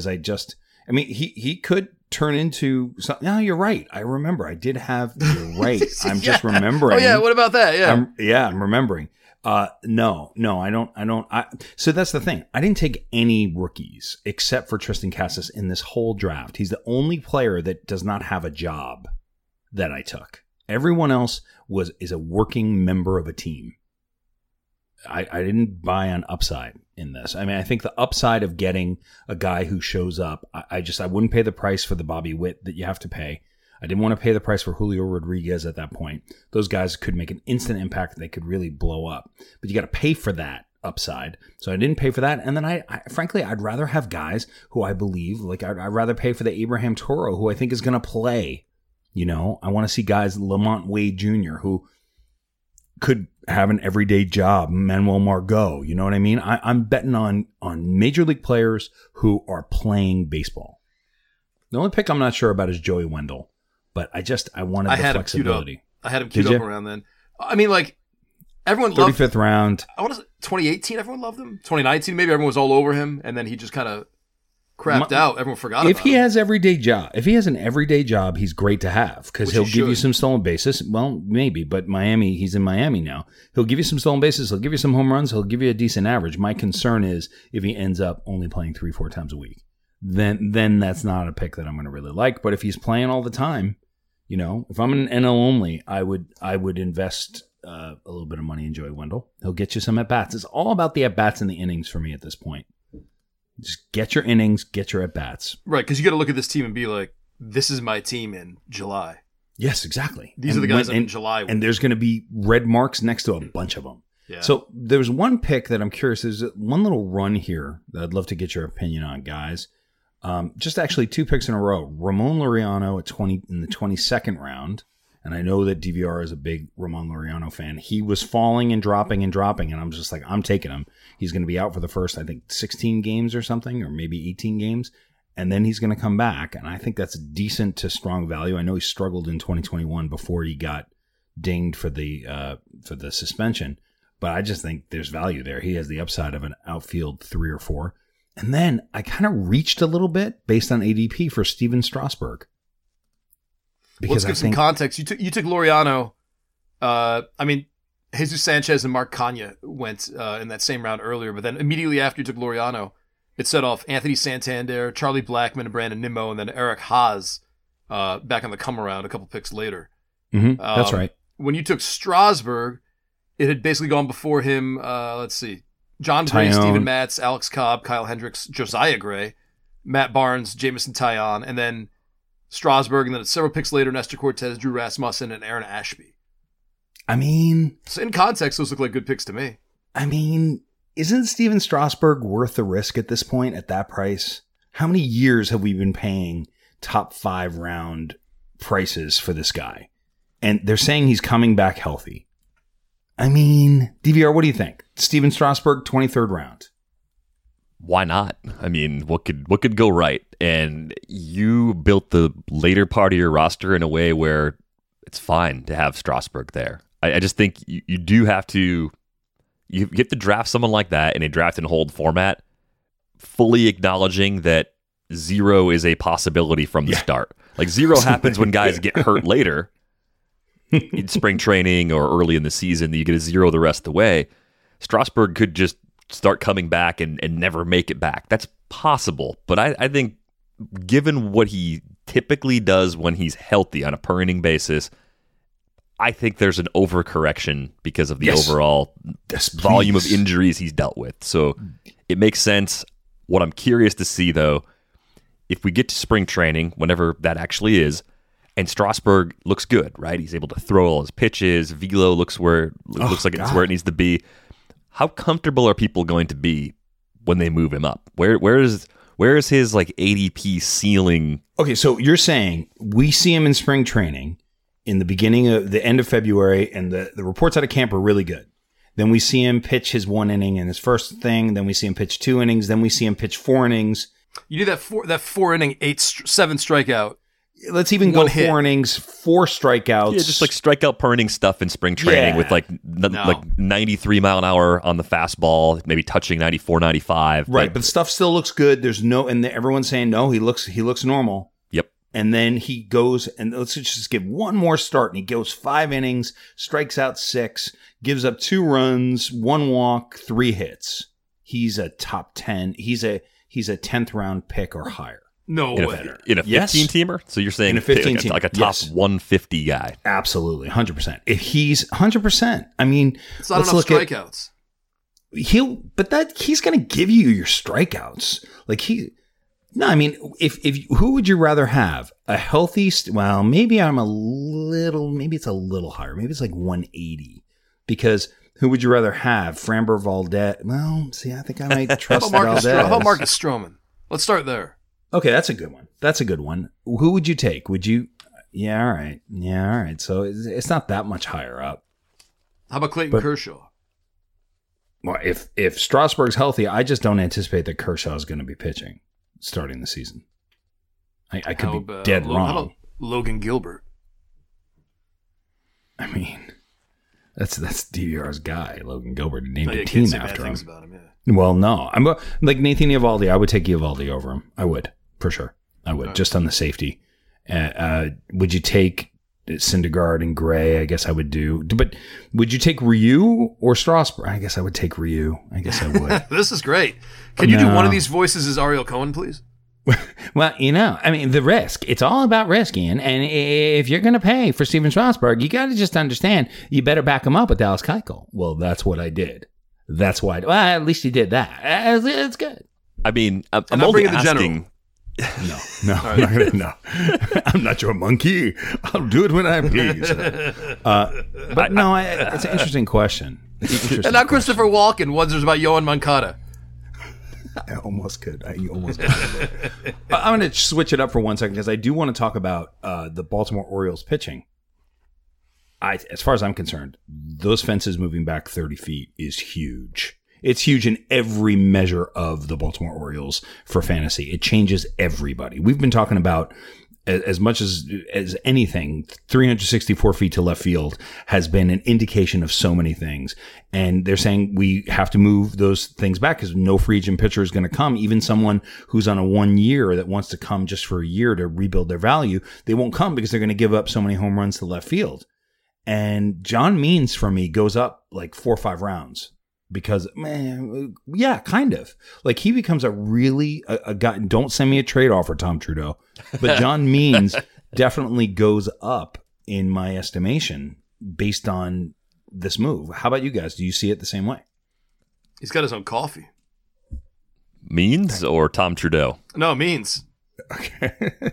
he could turn into something. No, you're right. I remember. I did have. You're right. I'm just remembering. Oh yeah. What about that? Yeah. I'm remembering. No, I don't. So that's the thing. I didn't take any rookies except for Tristan Castis in this whole draft. He's the only player that does not have a job that I took. Everyone else is a working member of a team. I didn't buy on upside in this. I think the upside of getting a guy who shows up, I wouldn't pay the price for the Bobby Witt that you have to pay. I didn't want to pay the price for Julio Rodriguez at that point. Those guys could make an instant impact. They could really blow up. But you got to pay for that upside. So I didn't pay for that. And then I frankly, I'd rather have guys who I believe, like I'd rather pay for the Abraham Toro, who I think is going to play. I want to see guys, Lamont Wade Jr., who could have an everyday job. Manuel Margot, you know what I mean? I'm betting on major league players who are playing baseball. The only pick I'm not sure about is Joey Wendell. But I wanted the flexibility. I had him queued up around then. Everyone loved 35th round. I want to say 2018, everyone loved him. 2019, maybe everyone was all over him, and then he just kind of crapped out, everyone forgot about If he him. has if he has an everyday job, he's great to have because Which he'll he give you should. some stolen bases. Well, maybe, but he's in Miami now. He'll give you some stolen bases. He'll give you some home runs. He'll give you a decent average. My concern is if he ends up only playing 3-4 times a week, then that's not a pick that I'm going to really like. But if he's playing all the time, if I'm an NL only, I would invest a little bit of money in Joey Wendell. He'll get you some at bats. It's all about the at bats and the innings for me at this point. Just get your innings, get your at bats. Right, because you got to look at this team and be like, this is my team in July. Yes, exactly. These are the guys in July. And there's going to be red marks next to a bunch of them. Yeah. So there's one pick that I'm curious. There's one little run here that I'd love to get your opinion on, guys. Just actually 2 picks in a row. Ramon Laureano in the 22nd round. And I know that DVR is a big Ramon Laureano fan. He was falling and dropping, and I'm just like, I'm taking him. He's going to be out for the first, I think, 16 games or something, or maybe 18 games. And then he's going to come back. And I think that's decent to strong value. I know he struggled in 2021 before he got dinged for the suspension. But I just think there's value there. He has the upside of an outfield 3 or 4. And then I kind of reached a little bit based on ADP for Steven Strasburg. Let's give some context. You took Laureano. Jesus Sanchez and Mark Kanya went in that same round earlier, but then immediately after you took Laureano, it set off Anthony Santander, Charlie Blackmon, and Brandon Nimmo, and then Eric Haas back on the come around a couple picks later. Mm-hmm, that's right. When you took Strasburg, it had basically gone before him. Let's see. John Gray, Taillon. Steven Matz, Alex Cobb, Kyle Hendricks, Josiah Gray, Matt Barnes, Jamison Taillon, and then Strasburg, and then several picks later, Nestor Cortez, Drew Rasmussen, and Aaron Ashby. So in context, those look like good picks to me. Isn't Steven Strasburg worth the risk at this point at that price? How many years have we been paying top 5 round prices for this guy? And they're saying he's coming back healthy. DVR, what do you think? Steven Strasburg, 23rd round. Why not? What could go right? And you built the later part of your roster in a way where it's fine to have Strasburg there. I just think you do have to draft someone like that in a draft and hold format, fully acknowledging that 0 is a possibility from the start. Like 0 happens when guys get hurt later in spring training or early in the season. You get a 0 the rest of the way. Strasburg could just start coming back and never make it back. That's possible. But I think given what he typically does when he's healthy on a per inning basis, I think there's an overcorrection because of the overall volume of injuries he's dealt with. So it makes sense. What I'm curious to see, though, if we get to spring training, whenever that actually is, and Strasburg looks good, right? He's able to throw all his pitches. Velo looks like it's where it needs to be. How comfortable are people going to be when they move him up? Where is his like ADP ceiling? Okay, so you're saying we see him in spring training in the end of February, and the reports out of camp are really good. Then we see him pitch his 1 inning in his first thing. Then we see him pitch 2 innings. Then we see him pitch 4 innings. You do that 4 inning, 7 strikeout. Let's even go 4 innings, 4 strikeouts. Yeah, just like strikeout per inning stuff in spring training with like 93 mile an hour on the fastball, maybe touching 94, 95. Right, but stuff still looks good. There's and everyone's saying no, he looks normal. Yep. And then he goes, and let's just give one more start, and he goes 5 innings, strikes out 6, gives up 2 runs, 1 walk, 3 hits. He's a top 10. He's a 10th round pick or higher. No way. In a 15-teamer? So you're saying in a 15-team, like a top 150 guy. Absolutely, 100%. If he's 100%, it's not enough strikeouts. He's going to give you your strikeouts. If who would you rather have? A healthy, maybe it's a little higher. Maybe it's like 180. Because who would you rather have? Framber Valdez? Well, see, I think I might trust Valdez. How about Marcus Stroman? Let's start there. Okay, that's a good one. Who would you take? Would you? Yeah, all right. Yeah, all right. So it's not that much higher up. How about Clayton Kershaw? Well, if Strasburg's healthy, I just don't anticipate that Kershaw is going to be pitching starting the season. I could be dead wrong. How about Logan Gilbert? That's DVR's guy, Logan Gilbert. He named a team after him. About him, yeah. Well, no. I'm like Nathan Eovaldi. I would take Eovaldi over him. I would, for sure. I would, just on the safety. Would you take Syndergaard and Gray? I guess I would do. But would you take Ryu or Strasburg? I guess I would take Ryu. I guess I would. This is great. Can you do one of these voices as Ariel Cohen, please? Well, I mean, the risk. It's all about risk, Ian. And if you're going to pay for Steven Strasburg, you got to just understand, you better back him up with Dallas Keuchel. Well, that's what I did. That's why. Well, at least you did that. It's good. I mean, I'm not only bringing the asking. No, no. I'm not your monkey. I'll do it when I please. But no, it's an interesting question. And not Christopher Walken. One's about Yohan Moncada. I almost could. You almost got it. I'm going to switch it up for 1 second because I do want to talk about the Baltimore Orioles pitching. As far as I'm concerned, those fences moving back 30 feet is huge. It's huge in every measure of the Baltimore Orioles for fantasy. It changes everybody. We've been talking about as much as anything, 364 feet to left field has been an indication of so many things. And they're saying we have to move those things back because no free agent pitcher is going to come. Even someone who's on a 1 year that wants to come just for a year to rebuild their value, they won't come because they're going to give up so many home runs to left field. And John Means for me goes up like 4 or 5 rounds. Because, man, yeah, kind of. Like, he becomes a guy. Don't send me a trade offer, Tom Trudeau. But John Means definitely goes up in my estimation based on this move. How about you guys? Do you see it the same way? He's got his own coffee. Means or Tom Trudeau? No, Means. Okay.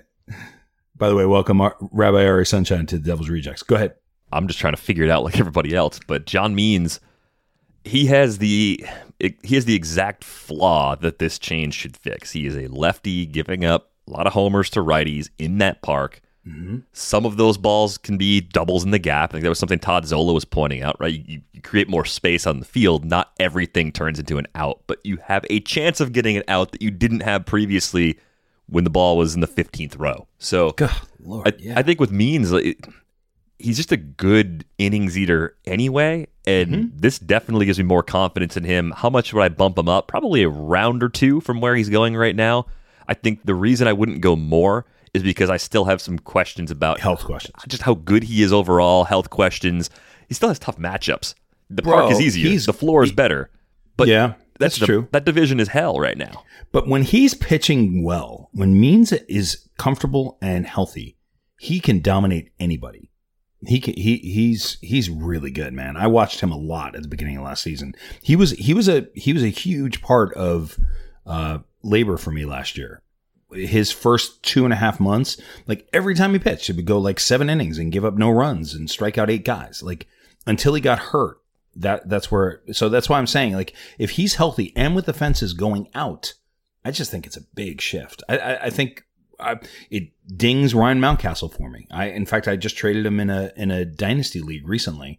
By the way, welcome Rabbi Ari Sunshine to the Devil's Rejects. Go ahead. I'm just trying to figure it out like everybody else. But John Means... He has the exact flaw that this change should fix. He is a lefty giving up a lot of homers to righties in that park. Mm-hmm. Some of those balls can be doubles in the gap. I think that was something Todd Zola was pointing out, right? You create more space on the field. Not everything turns into an out, but you have a chance of getting it out that you didn't have previously when the ball was in the 15th row. So God, Lord, I think with Means, he's just a good innings eater anyway, and this definitely gives me more confidence in him. How much would I bump him up? Probably a round or two from where he's going right now. I think the reason I wouldn't go more is because I still have some questions about health questions, just how good he is overall. Health questions. He still has tough matchups. The park is easier. The floor is better. But yeah, that's true. That division is hell right now. But when he's pitching well, when Means is comfortable and healthy, he can dominate anybody. He's really good, man. I watched him a lot at the beginning of last season. He was a huge part of labor for me last year. His first 2.5 months, like every time he pitched, he would go like 7 innings and give up no runs and strike out 8 guys. Like until he got hurt. That's where. So that's why I'm saying, like, if he's healthy and with the fences going out, I just think it's a big shift. I think. It dings Ryan Mountcastle for me. In fact, I just traded him in a dynasty league recently,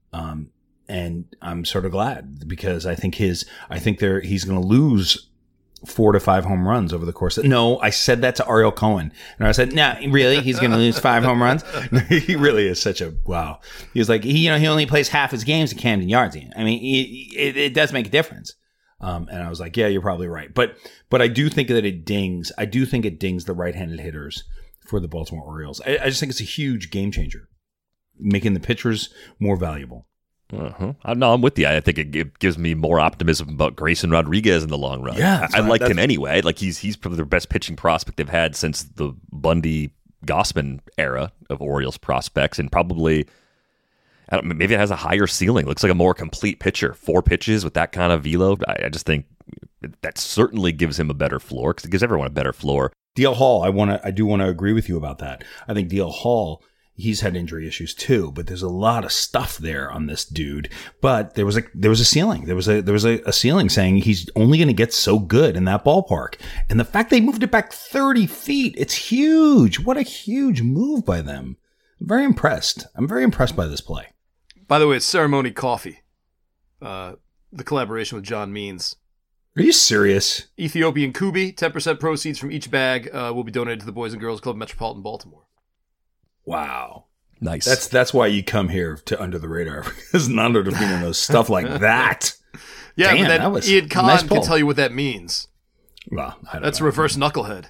and I'm sort of glad because I think he's going to lose 4 to 5 home runs over the course. No, I said that to Ariel Cohen, and I said, "No, really, he's going to lose 5 home runs." He really is such a wow. He was like, he only plays half his games at Camden Yards. I mean, it does make a difference. And I was like, yeah, you're probably right. But I do think that it dings. I do think it dings the right-handed hitters for the Baltimore Orioles. I just think it's a huge game changer, making the pitchers more valuable. No, I'm with you. I think it gives me more optimism about Grayson Rodriguez in the long run. Yeah, I liked him anyway. Like he's probably the best pitching prospect they've had since the Bundy Gossman era of Orioles prospects, and probably. Maybe it has a higher ceiling. Looks like a more complete pitcher. 4 pitches with that kind of velo. I just think that certainly gives him a better floor because it gives everyone a better floor. DL Hall, I do want to agree with you about that. I think DL Hall, he's had injury issues too, but there's a lot of stuff there on this dude. But there was a ceiling. There was a ceiling saying he's only going to get so good in that ballpark. And the fact they moved it back 30 feet, it's huge. What a huge move by them. I'm very impressed. By this play. By the way, it's Ceremony Coffee, the collaboration with John Means. Are you serious? Ethiopian Kubi, 10% proceeds from each bag will be donated to the Boys and Girls Club Metropolitan Baltimore. Wow. Nice. That's why you come here to Under the Radar, because Nando Defino knows stuff like that. Yeah, Damn, but that then was Ian Khan nice can pull. tell you what that means. Well, I don't That's know. reverse knucklehead.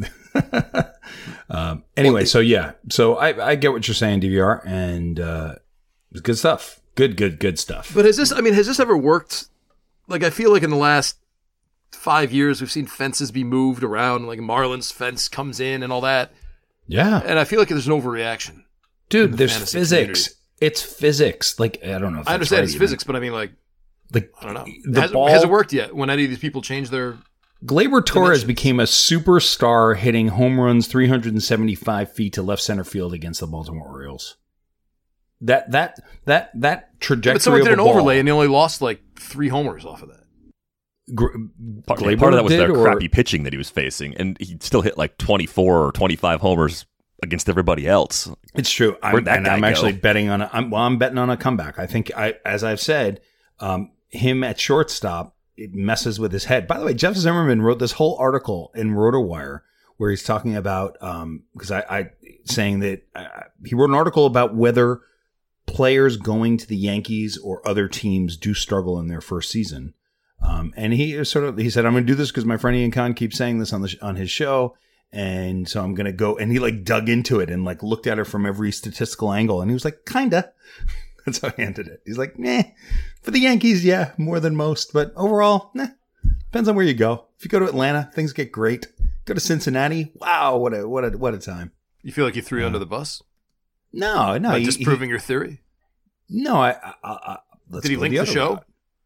Anyway, so I get what you're saying, DVR, and it's good stuff. Good stuff. But has this ever worked? Like, I feel like in the last 5 years, we've seen fences be moved around. Like, Marlins fence comes in and all that. Yeah. And I feel like there's an overreaction. Dude, the there's fantasy physics. community. It's physics. Like, I don't know if I that's understand right it's even. physics, but I mean, like, Like, I don't know. the Has ball, it worked yet when any of these people change their... Gleyber Torres dimensions? became a superstar hitting home runs 375 feet to left center field against the Baltimore Orioles. That trajectory But someone of did a an ball, overlay and they only lost like 3 homers off of that. Part Gleyber of that was did, the or- crappy pitching that he was facing, and he still hit like 24 or 25 homers against everybody else. It's true. Where'd that guy I'm go? actually betting on I'm betting on a comeback. I think as I've said, him at shortstop, it messes with his head. By the way, Jeff Zimmerman wrote this whole article in RotoWire where he's talking about because I saying that he wrote an article about whether players going to the Yankees or other teams do struggle in their first season. And he said, I'm going to do this because my friend Ian Khan keeps saying this on his show. And so I'm going to go, and he like dug into it and like looked at it from every statistical angle. And he was like, kinda. That's how he ended it. He's like, for the Yankees, yeah, more than most. But overall, depends on where you go. If you go to Atlanta, things get great. Go to Cincinnati. Wow. What a time. You feel like you threw you under the bus? No. By disproving your theory? No, let's Did he go link the other show? route.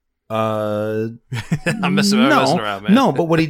I'm messing around, man.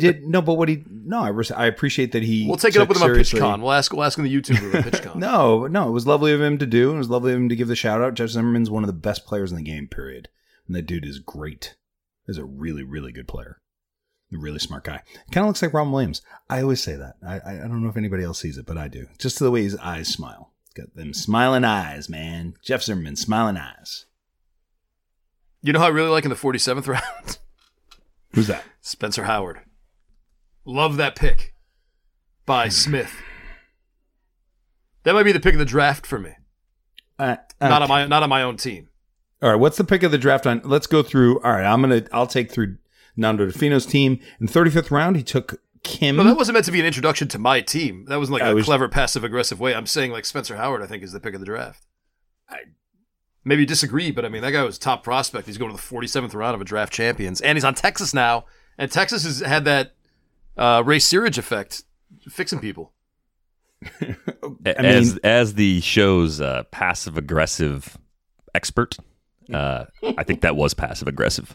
I appreciate that he. We'll take it up took with him on seriously- PitchCon. We'll ask him the YouTuber at PitchCon. No, it was lovely of him to do. It was lovely of him to give the shout out. Jeff Zimmerman's one of the best players in the game, period. And that dude is great. He's a really, really good player. A really smart guy. Kind of looks like Robin Williams. I always say that. I don't know if anybody else sees it, but I do. Just the way his eyes smile. He's got them smiling eyes, man. Jeff Zimmerman, smiling eyes. You know how I really like in the 47th round? Who's that? Spencer Howard. Love that pick by Smith. That might be the pick of the draft for me. Not on my own team. All right, what's the pick of the draft on? Let's go through. All right, I'll take through Nando DeFino's team. In the 35th round, he took Kim. No, that wasn't meant to be an introduction to my team. That wasn't like I a was- clever passive-aggressive way. I'm saying like Spencer Howard, I think, is the pick of the draft. Maybe you disagree, but I mean, that guy was top prospect. He's going to the 47th round of a draft champions. And he's on Texas now. And Texas has had that Ray Searage effect fixing people. As the show's passive aggressive expert, I think that was passive aggressive.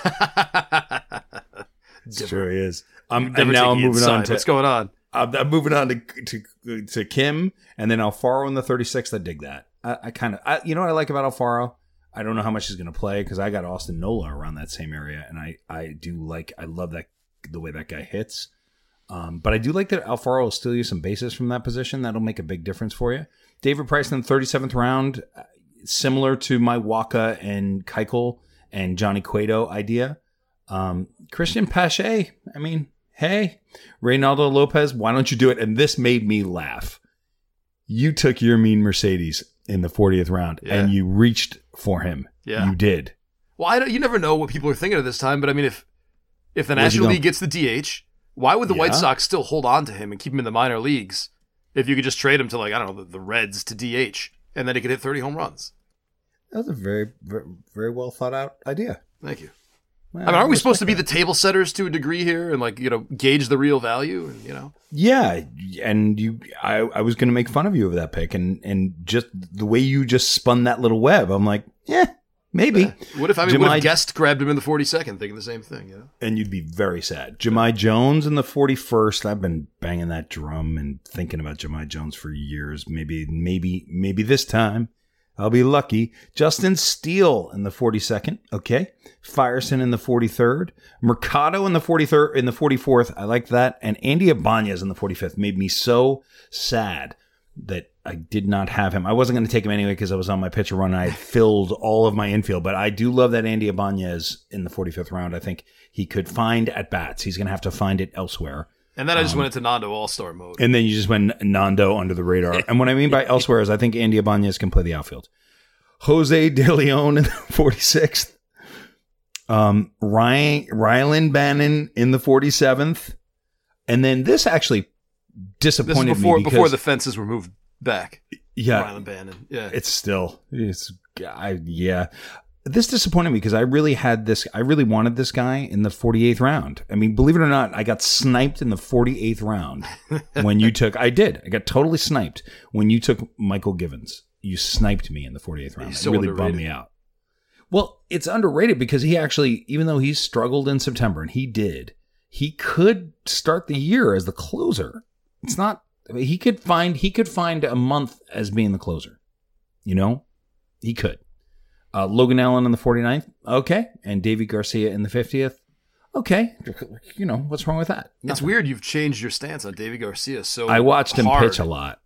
Sure he is. Never And now I'm taking moving on inside. to What's going on? I'm moving on to Kim, and then Alfaro in the 36th. I dig that. You know what I like about Alfaro? I don't know how much he's going to play because I got Austin Nola around that same area, and I love that the way that guy hits. But I do like that Alfaro will steal you some bases from that position. That'll make a big difference for you. David Price in the 37th round, similar to my Waka and Keuchel and Johnny Cueto idea. Christian Pache, I mean, hey, Reynaldo Lopez, why don't you do it? And this made me laugh. You took your mean Mercedes in the 40th round, and you reached for him. Yeah. You did. Well, you never know what people are thinking at this time, but I mean, if the Where's he National going? League gets the DH, why would the White Sox still hold on to him and keep him in the minor leagues if you could just trade him to, like, I don't know, the Reds to DH, and then he could hit 30 home runs? That was a very, very, very well thought out idea. Thank you. Well, I mean, aren't we respect supposed to be that. the table setters to a degree here and, like, gauge the real value? And, Yeah, and I was going to make fun of you of that pick, and just the way you just spun that little web, I'm like, maybe. Yeah. What if Guest grabbed him in the 42nd, thinking the same thing? And you'd be very sad. Jahmai Jones in the 41st. I've been banging that drum and thinking about Jahmai Jones for years. Maybe this time I'll be lucky. Justin Steele in the 42nd. Okay. Firestone in the 43rd. Mercado in the 43rd, in the 44th. I like that. And Andy Ibanez in the 45th made me so sad that I did not have him. I wasn't going to take him anyway because I was on my pitcher run and I had filled all of my infield. But I do love that Andy Ibanez in the 45th round. I think he could find at bats. He's going to have to find it elsewhere. And then I just went into Nando All-Star mode. And then you just went Nando under the radar. And what I mean by elsewhere is I think Andy Ibanez can play the outfield. Jose De Leon in the 46th. Rylan Bannon in the 47th. And then this actually disappointed This is before me because the fences were moved back. yeah, Rylan Bannon. Yeah. This disappointed me because I really wanted this guy in the 48th round. I mean, believe it or not, I got sniped in the 48th round when you took, I got totally sniped when you took Michael Givens. You sniped me in the 48th round. He's It so really underrated. bummed me out. Well, it's underrated because he actually, even though he's struggled in September, and he could start the year as the closer. It's not, he could find a month as being the closer. You know, he could. Logan Allen in the 49th. Okay. And Davey Garcia in the 50th. Okay. You know, what's wrong with that? It's weird you've changed your stance on Davey Garcia so I watched him hard. pitch a lot.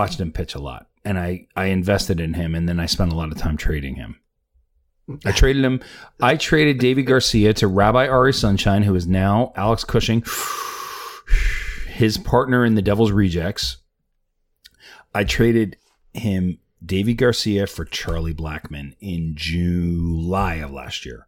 And I invested in him, and then I spent a lot of time trading him. I traded him. I traded Davey Garcia to Rabbi Ari Sunshine, who is now Alex Cushing, his partner in the Devil's Rejects. I traded him Davey Garcia for Charlie Blackmon in July of last year.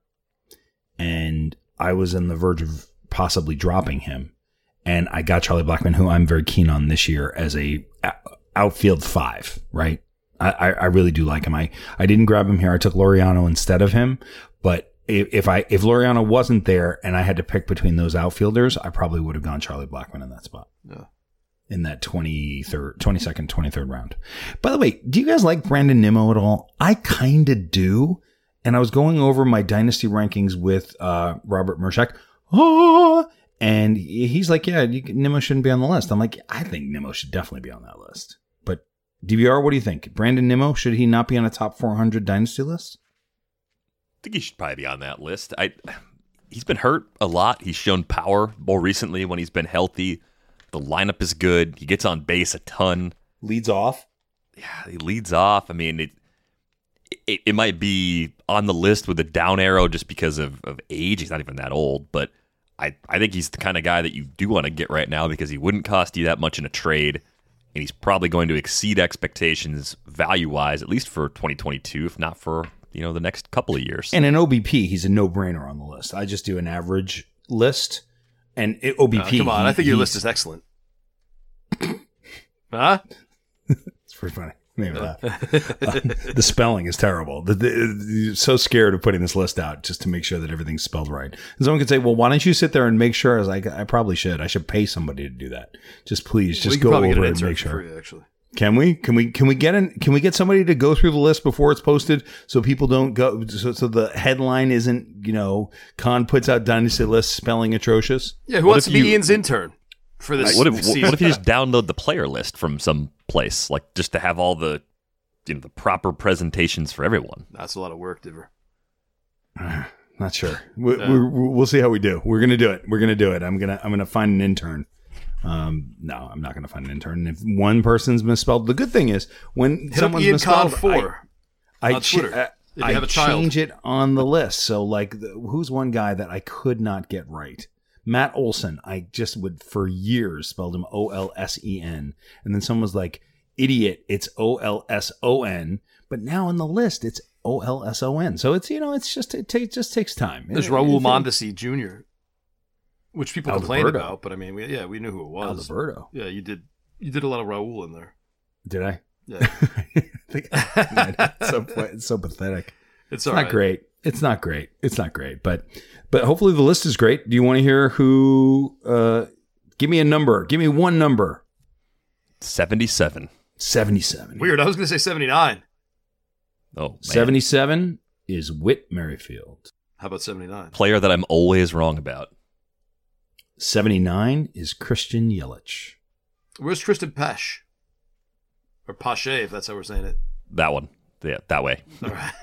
And I was on the verge of possibly dropping him. And I got Charlie Blackmon, who I'm very keen on this year as a outfield 5, right? I really do like him. I didn't grab him here. I took Laureano instead of him. But if Laureano wasn't there and I had to pick between those outfielders, I probably would have gone Charlie Blackmon in that spot. Yeah. In that 22nd, 23rd round. By the way, do you guys like Brandon Nimmo at all? I kind of do. And I was going over my dynasty rankings with Robert Mershak. And he's like, yeah, Nimmo shouldn't be on the list. I'm like, I think Nimmo should definitely be on that list. But DVR, what do you think? Brandon Nimmo, should he not be on a top 400 dynasty list? I think he should probably be on that list. He's been hurt a lot. He's shown power more recently when he's been healthy. The lineup is good. He gets on base a ton. Leads off. Yeah, he leads off. I mean, it might be on the list with a down arrow just because of age. He's not even that old, but I think he's the kind of guy that you do want to get right now because he wouldn't cost you that much in a trade, and he's probably going to exceed expectations value-wise, at least for 2022, if not for the next couple of years. And in OBP, he's a no-brainer on the list. I just do an average list, and OBP. Come on, I think your list is excellent. Huh? It's pretty funny. Maybe the spelling is terrible. You're so scared of putting this list out just to make sure that everything's spelled right. And someone could say, well, why don't you sit there and make sure? I was like, I probably should. I should pay somebody to do that. Just please, just go over and make sure. For you, actually. Can we get somebody to go through the list before it's posted so people don't go so the headline isn't, Khan puts out dynasty list spelling atrocious? Yeah, who wants to be Ian's intern for this What if season? you just download the player list from some place, like just to have all the the proper presentations for everyone? That's a lot of work, Diver. Not sure. We'll see how we do. We're gonna do it. I'm gonna find an intern. No, I'm not gonna find an intern. If one person's misspelled, the good thing is when Hit someone's up Ian misspelled, Khan 4 I on Twitter. If you I have a child. change it on the list. So like, who's one guy that I could not get right? Matt Olson. I just would for years spelled him Olsen, and then someone was like, idiot, it's Olson, but now in the list it's Olson. So it's it just takes time. There's Raul Mondesi Jr., which people complained Alberto. about, but I mean, we knew who it was. Alberto. Yeah, you did a lot of Raul in there. Did I? Yeah, It's so pathetic. it's Not great. It's not great. But hopefully the list is great. Do you want to hear who? Give me a number. Give me one number. 77. 77. Weird. I was going to say 79. Oh, man. 77 is Whit Merrifield. How about 79? Player that I'm always wrong about. 79 is Christian Yelich. Where's Tristan Pache? Or Pache, if that's how we're saying it. That one. Yeah, that way. All right.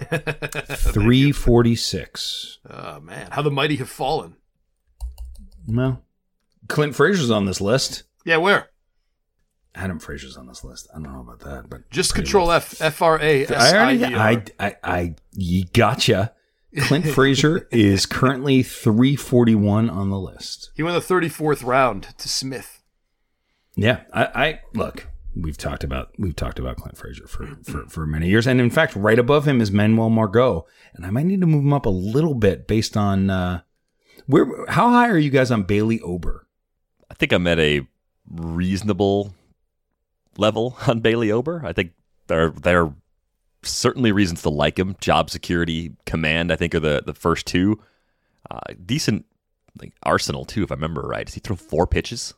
346. Oh, man. How the mighty have fallen. Well, Clint Frazier's on this list. Yeah, where? Adam Frazier's on this list. I don't know about that, but Just Control F, FRASIER. You gotcha. Clint Frazier is currently 341 on the list. He went the 34th round to Smith. Yeah, I look. we've talked about Clint Frazier for many years, and in fact, right above him is Manuel Margot, and I might need to move him up a little bit based on how high are you guys on Bailey Ober? I think I'm at a reasonable level on Bailey Ober. I think there are certainly reasons to like him. Job security, command, I think are the first two. Decent arsenal too, if I remember right. Does he throw 4 pitches?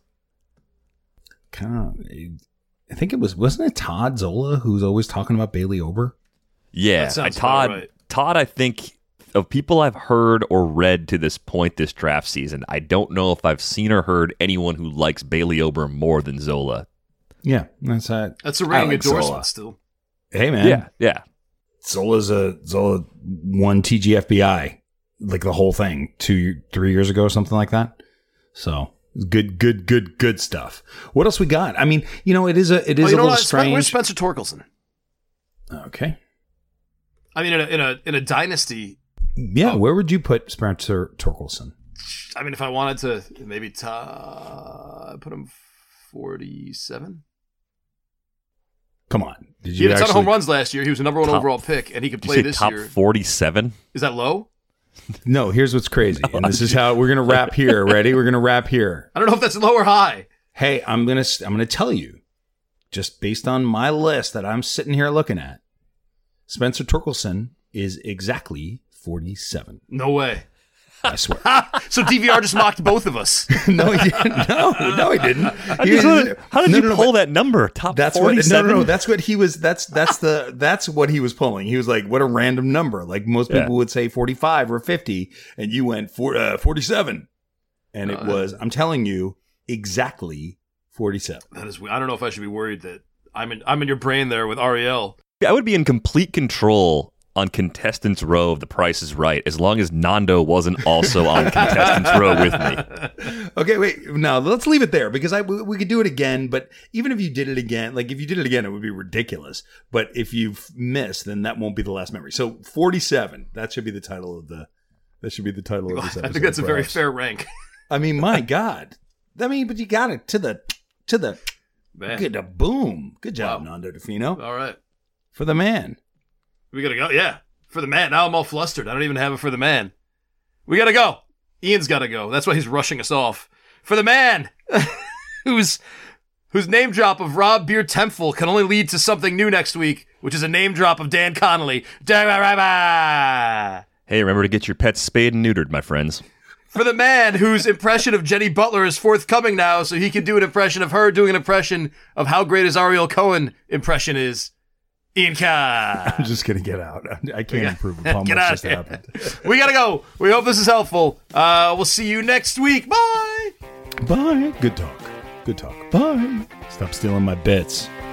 I think wasn't it Todd Zola who's always talking about Bailey Ober? Yeah, Todd. I think of people I've heard or read to this point this draft season, I don't know if I've seen or heard anyone who likes Bailey Ober more than Zola. Yeah, that's a ringing endorsement Zola. Still. Hey man, yeah. Zola won TGFBI like the whole thing 3 years ago or something like that. So good stuff. What else we got? I mean, it is a little strange. Where's Spencer Torkelson? Okay. I mean, in a dynasty. Yeah, where would you put Spencer Torkelson? I mean, if I wanted to, maybe put him 47. Come on, he had a ton of home runs last year. He was the number 1 overall pick, and he could play this top year. 47. Is that low? No. Here's what's crazy, and this is how we're gonna wrap here. Ready? We're gonna wrap here. I don't know if that's low or high. Hey, I'm gonna tell you, just based on my list that I'm sitting here looking at, Spencer Torkelson is exactly 47. No way. I swear. So DVR just mocked both of us. No, he didn't. No, he didn't. How did you pull that number? Top 47? No. That's what he was. That's what he was pulling. He was like, what a random number. Like most people would say 45 or 50, and you went 47, and it was. I'm telling you, exactly 47. That is. I don't know if I should be worried that I'm in your brain there with Ariel. I would be in complete control on Contestants Row of The Price is Right, as long as Nando wasn't also on Contestants Row with me. Okay, wait. No, let's leave it there because we could do it again. But even if you did it again, if you did it again, it would be ridiculous. But if you've missed, then that won't be the last memory. So 47. That should be the title of the. That should be the title of this episode. I think that's a very fair rank. I mean, my God. But you got it to the. Man. Good boom. Good job, Nando DeFino. All right. For the man. We gotta go. Yeah. For the man. Now I'm all flustered. I don't even have it for the man. We gotta go. Ian's gotta go. That's why he's rushing us off. For the man whose name drop of Rob Beer Tempfel can only lead to something new next week, which is a name drop of Dan Connolly. Hey, remember to get your pets spayed and neutered, my friends. For the man whose impression of Jenny Butler is forthcoming now, so he can do an impression of her doing an impression of how great his Ariel Cohen impression is. Ian Kai. I'm just going to get out. I can't improve upon what just happened. We got to go. We hope this is helpful. We'll see you next week. Bye. Bye. Good talk. Bye. Stop stealing my bits.